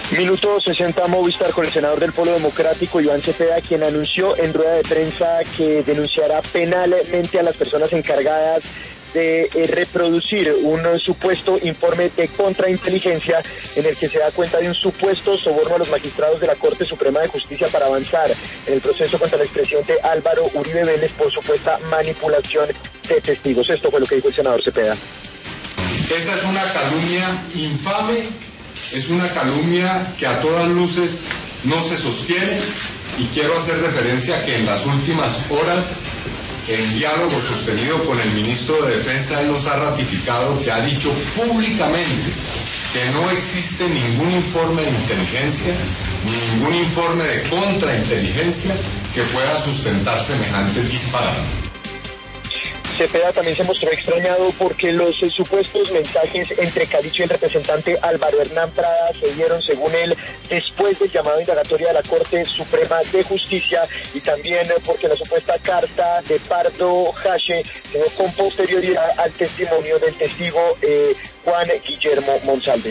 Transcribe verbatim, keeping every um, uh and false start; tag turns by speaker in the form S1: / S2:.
S1: Minuto sesenta Movistar con el senador del Polo Democrático, Iván Cepeda, quien anunció en rueda de prensa que denunciará penalmente a las personas encargadas de eh, reproducir un uh, supuesto informe de contrainteligencia en el que se da cuenta de un supuesto soborno a los magistrados de la Corte Suprema de Justicia para avanzar en el proceso contra el expresidente Álvaro Uribe Vélez por supuesta manipulación de testigos. Esto fue lo que dijo el senador Cepeda.
S2: Esa es una calumnia infame, es una calumnia que a todas luces no se sostiene, y quiero hacer referencia a que en las últimas horas, en diálogo sostenido con el ministro de Defensa, él nos ha ratificado que ha dicho públicamente que no existe ningún informe de inteligencia, ni ningún informe de contrainteligencia que pueda sustentar semejante disparate.
S1: Cepeda también se mostró extrañado porque los eh, supuestos mensajes entre Cadicho y el representante Álvaro Hernán Prada se dieron, según él, después del llamado indagatoria de la Corte Suprema de Justicia, y también eh, porque la supuesta carta de Pardo Hache se dio con posterioridad al testimonio del testigo eh, Juan Guillermo Monsalve.